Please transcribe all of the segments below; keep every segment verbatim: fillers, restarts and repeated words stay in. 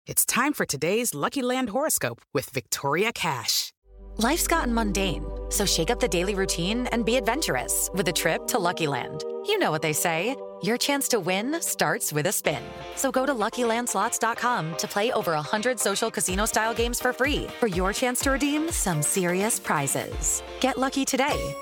It's time for today's Lucky Land horoscope with Victoria Cash. Life's gotten mundane, so shake up the daily routine and be adventurous with a trip to Lucky Land. You know what they say, your chance to win starts with a spin. So go to Lucky Land Slots dot com to play over one hundred social casino-style games for free for your chance to redeem some serious prizes. Get lucky today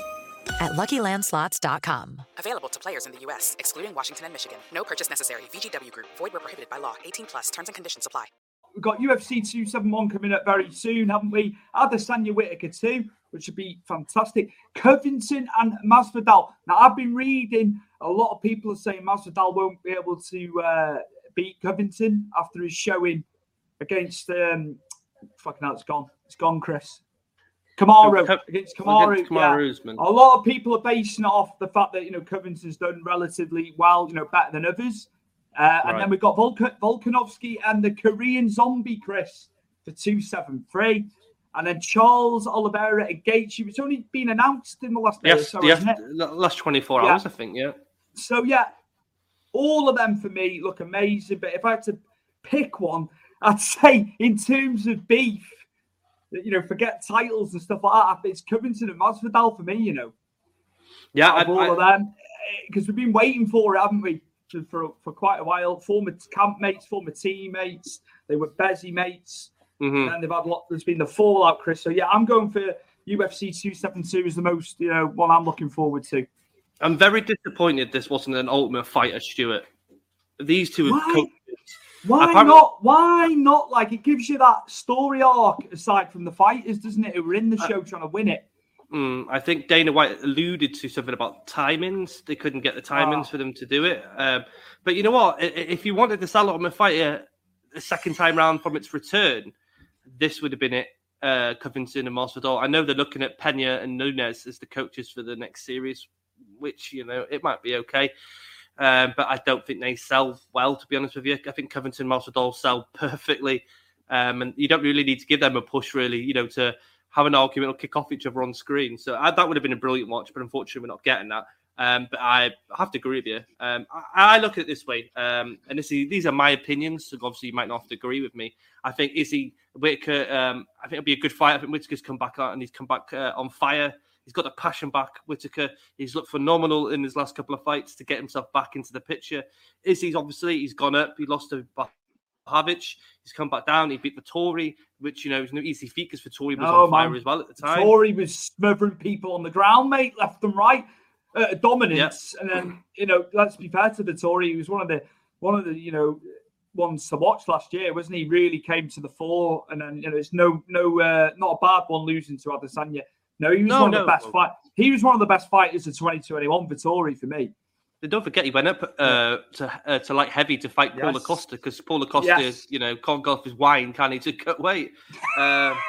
at Lucky Land Slots dot com. Available to players in the U S, excluding Washington and Michigan. No purchase necessary. V G W Group. Void where prohibited by law. eighteen plus. Terms and conditions apply. We've got U F C two seventy-one coming up very soon, haven't we? Adesanya Whitaker too, which would be fantastic. Covington and Masvidal. Now, I've been reading a lot of people are saying Masvidal won't be able to uh, beat Covington after his showing against... Um, fucking hell, it's gone. It's gone, Chris. Kamaru, Co- against Kamaru. Against Kamaru yeah. Usman. A lot of people are basing it off the fact that, you know, Covington's done relatively well, you know, better than others. Uh, right. And then we've got Volk- Volkanovski and the Korean Zombie, Chris, for two seventy-three. And then Charles Oliveira and Gaethje. It's only been announced in the last day yes, or so, yes, hasn't it? last twenty-four yeah. hours, I think, yeah. So, yeah, all of them for me look amazing. But if I had to pick one, I'd say in terms of beef, you know, forget titles and stuff like that, it's Covington and Masvidal for me, you know. Yeah, Out of I, all I, of them. Because we've been waiting for it, haven't we? For, for for quite a while. Former camp mates, former teammates. They were Bezzy mates. mm-hmm. And they've had a lot. There's been the fallout, Chris. So, yeah, I'm going for U F C two seventy-two is the most, you know, one I'm looking forward to. I'm very disappointed this wasn't an Ultimate Fighter, Stuart. These two have coached. Why Apparently, not? Why not? Like, it gives you that story arc aside from the fighters, doesn't it? Who were in the show trying to win it. Mm, I think Dana White alluded to something about timings. They couldn't get the timings Oh. for them to do it. Um, but you know what? If you wanted to sell Ultimate Fighter a second time round from its return, this would have been it. Uh, Covington and Masvidal. I know they're looking at Pena and Nunes as the coaches for the next series, which, you know, it might be okay. Um, but I don't think they sell well, to be honest with you. I think Covington and Masvidal sell perfectly. Um, and you don't really need to give them a push, really, you know, to have an argument or kick off each other on screen. So I, that would have been a brilliant watch, but unfortunately we're not getting that. Um, but I have to agree with you. Um, I, I look at it this way, um, and this is, these are my opinions, so obviously you might not have to agree with me. I think Izzy Whitaker, um, I think it'll be a good fight. I think Whitaker's come back out and he's come back uh, on fire. He's got the passion back, Whitaker. He's looked phenomenal in his last couple of fights to get himself back into the picture. Izzy's obviously, he's gone up. He lost to Blachowicz. He's come back down. He beat Vettori, which, you know, was no easy feat because Vettori was oh, on fire man. as well at the time. Vettori was smothering people on the ground, mate, left and right. Uh, dominance. Yep. And then, you know, let's be fair to Vettori. He was one of the, one of the, you know, ones to watch last year, wasn't he? Really came to the fore. And then, you know, it's no, no, uh, not a bad one losing to Adesanya. No, he was no, one of no. the best fight. He was one of the best fighters of twenty twenty-one. Vettori for me. But don't forget, he went up uh, to uh, to light heavy to fight yes. Paulo Costa because Paulo Costa, yes. you know, can't go off his wine, can he, to cut weight? Um,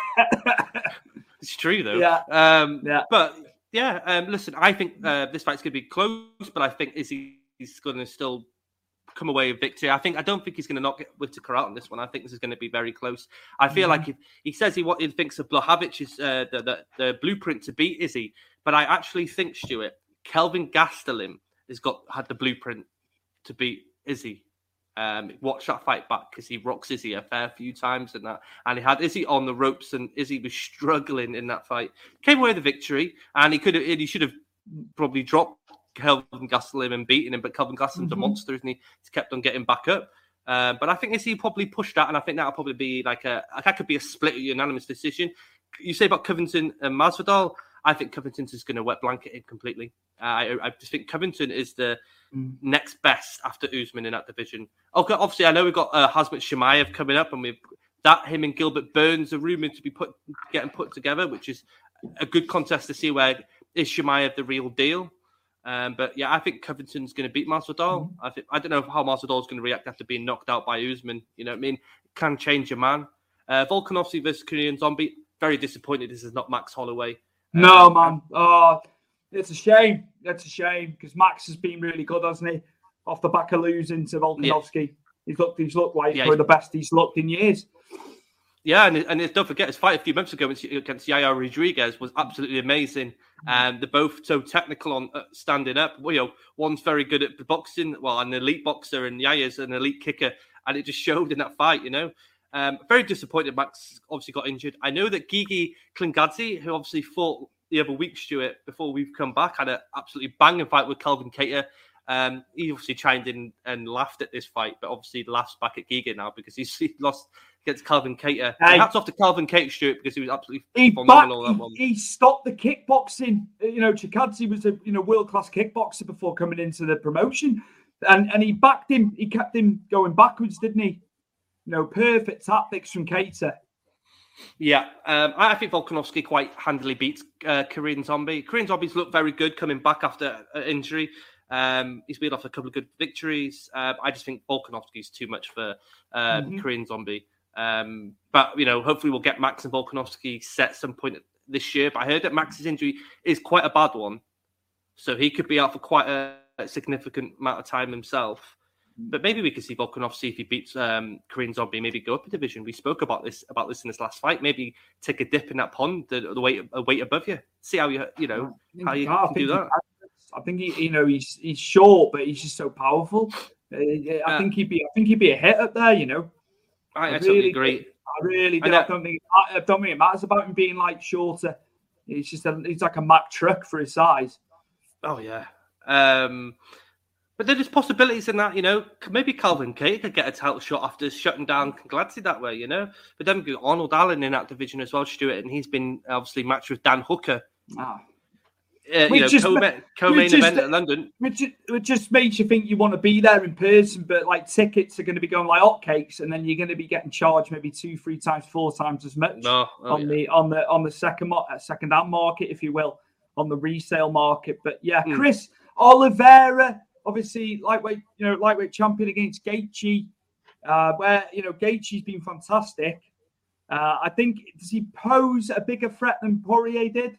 it's true though. Yeah. Um, yeah. But yeah, um, listen, I think uh, this fight's going to be close, but I think Izzy's going to still come away with victory. I think I don't think he's going to knock Whitaker out on this one. I think this is going to be very close. I feel mm-hmm. like if he says he what he thinks of Blachowicz is uh, the, the the blueprint to beat Izzy, but I actually think, Stuart, Kelvin Gastelum has got had the blueprint to beat Izzy. Um, watch that fight back because he rocks Izzy a fair few times in that, and he had Izzy on the ropes, and Izzy was struggling in that fight. Came away with the victory, and he could have, he should have probably dropped Kelvin Gastelum and beating him, but Kelvin Gastelum's mm-hmm. a monster, isn't he? He's kept on getting back up. Uh, but I think Izzy probably pushed that, and I think that'll probably be like a that could be a split unanimous decision. You say about Covington and Masvidal, I think Covington's is going to wet blanket him completely. Uh, I, I just think Covington is the mm. next best after Usman in that division. Okay, obviously, I know we've got uh, Khamzat Chimaev coming up, and we've that him and Gilbert Burns are rumored to be put getting put together, which is a good contest to see where is Chimaev the real deal. Um, but yeah, I think Covington's going to beat Masvidal. Mm-hmm. I think I don't know how Masvidal is going to react after being knocked out by Usman. You know what I mean? It can change a man. Uh, Volkanovski versus Korean Zombie. Very disappointed this is not Max Holloway. No, um, man. Oh, it's a shame. It's a shame because Max has been really good, hasn't he? Off the back of losing to Volkanovski. Yeah. He's looked, he's looked like yeah, one of the best he's looked in years. Yeah, and, and don't forget, his fight a few months ago against Yair Rodriguez was absolutely amazing. And um, they're both so technical on uh, standing up. Well, you know, one's very good at boxing, well, an elite boxer, and Yair's an elite kicker. and it just showed in that fight, you know. Um, very disappointed Max obviously got injured. I know that Gigi Klingadze, who obviously fought the other week, Stuart, before we've come back, had an absolutely banging fight with Calvin Kattar. Um, he obviously chimed in and laughed at this fight, but obviously laughs back at Giga now because he's he lost against Calvin Kattar. Hey. Hats off to Calvin Kattar, Stuart, because he was absolutely he phenomenal. Back, that one. He, he stopped the kickboxing. You know, Chikadze was a you know world class kickboxer before coming into the promotion, and and he backed him. He kept him going backwards, didn't he? You know, perfect tactics from Kattar. Yeah, um, I think Volkanovski quite handily beats uh, Korean Zombie. Korean Zombie's looked very good coming back after an injury. Um, he's been off a couple of good victories. Uh, I just think Volkanovski's too much for um, mm-hmm. Korean Zombie. Um, but, you know, hopefully we'll get Max and Volkanovski set some point this year. But I heard that Max's injury is quite a bad one. So he could be out for quite a, a significant amount of time himself. But maybe we could see Volkanovski, if he beats um, Korean Zombie, maybe go up a division. We spoke about this about this in this last fight. Maybe take a dip in that pond, the, the weight a weight above you. See how you you know how you I can do that. He, I think he, you know he's he's short, but he's just so powerful. Uh, I uh, think he'd be I think he'd be a hit up there. You know, I, I, I really, totally agree. I really do. I, I don't think I don't think it matters about him being like shorter. He's just a, he's like a Mack truck for his size. Oh yeah. Um, But there's possibilities in that, you know. Maybe Calvin Kattar could get a title shot after shutting down Klingadze that way, you know. But then we've got Arnold Allen in that division as well, Stuart, and he's been obviously matched with Dan Hooker. Ah. Uh, you know, just, co-main, co-main just, event in London. Which, which just makes you think you want to be there in person, but like tickets are going to be going like hotcakes, and then you're going to be getting charged maybe two, three times, four times as much no. oh, on yeah. the on the on the second second hand market, if you will, on the resale market. But yeah, mm. Chris Oliveira. Obviously, lightweight, you know, lightweight champion against Gaethje, uh, where you know Gaethje's been fantastic. Uh, I think does he pose a bigger threat than Poirier did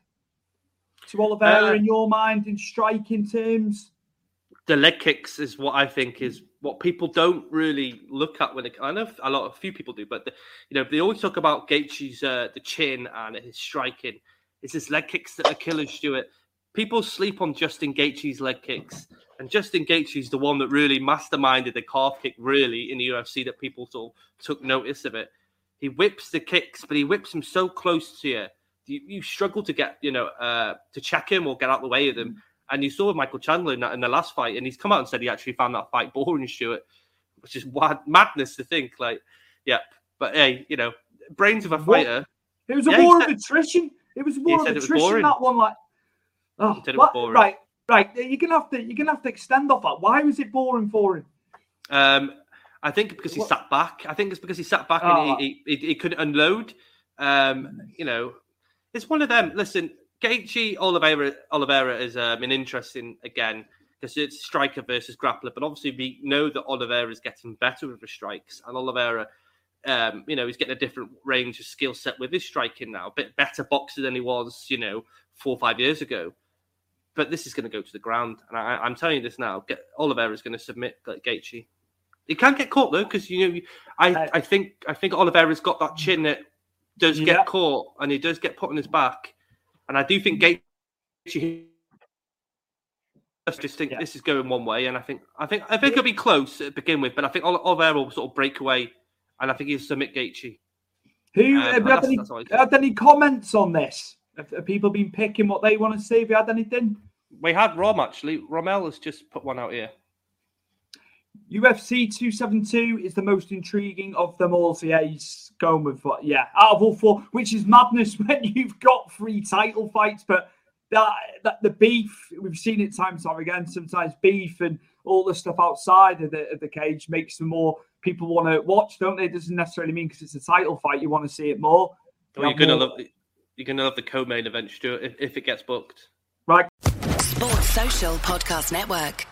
to Oliveira uh, in your mind in striking terms? The leg kicks is what I think is what people don't really look at when it. I know a lot, a few people do, but the, you know they always talk about Gaethje's uh, the chin and his striking. It's his leg kicks that are killers, Stuart. People sleep on Justin Gaethje's leg kicks. And Justin Gaethje's the one that really masterminded the calf kick, really, in the U F C, that people sort of took notice of it. He whips the kicks, but he whips them so close to you. You, you struggle to get, you know, uh, to check him or get out of the way of them. And you saw with Michael Chandler in, that, in the last fight, and he's come out and said he actually found that fight boring, Stuart, which is wild, madness to think. Like, yeah, but hey, you know, brains of a fighter. It was a yeah, war said, of attrition. It was a war of attrition, boring. that one. Like, oh, he said it was boring. Right. Right, you're gonna have to you're gonna have to extend off that. Why was it boring for him? Um, I think because he what? sat back. I think it's because he sat back oh. and he, he he couldn't unload. Um, you know, it's one of them. Listen, Gaethje Oliveira Oliveira is um, an interesting again because it's striker versus grappler. But obviously, we know that Oliveira is getting better with the strikes, and Oliveira, um, you know, he's getting a different range of skill set with his striking now. A bit better boxer than he was, you know, four or five years ago. But this is going to go to the ground, and I, I'm telling you this now. Get, Oliveira is going to submit Gaethje. He can get caught though, because you know, I, I think I think Oliveira's got that chin that does get yeah. caught, and he does get put on his back. And I do think Gaethje. I just think yeah. this is going one way, and I think I think I think it'll be close to begin with, but I think Oliveira will sort of break away, and I think he'll submit Gaethje. Who um, have you had, any, had any comments on this? Have, have people been picking what they want to see? Have you had anything? We had Rom, actually. Rommel has just put one out here. U F C two seventy-two is the most intriguing of them all. So yeah, he's going with what? Yeah, out of all four, which is madness when you've got three title fights. But that, that the beef, we've seen it time and time again. Sometimes beef and all the stuff outside of the, of the cage makes them more people want to watch, don't they? It doesn't necessarily mean because it's a title fight you want to see it more. Well, you're gonna more... love the, you're gonna love the co-main event, Stuart, if, if it gets booked. Right. Sports Social Podcast Network.